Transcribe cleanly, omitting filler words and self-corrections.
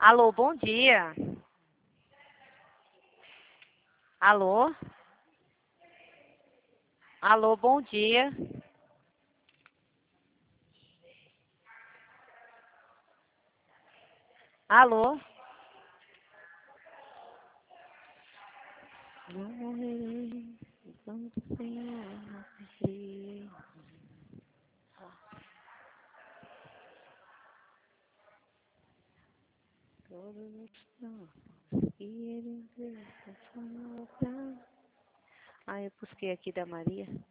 Alô, bom dia. Alô? Alô, bom dia. Alô? Não morrerei enquanto o Senhor não cumprir. Todos os planos que ele fez conforme o plano. Ah, eu busquei aqui da Maria.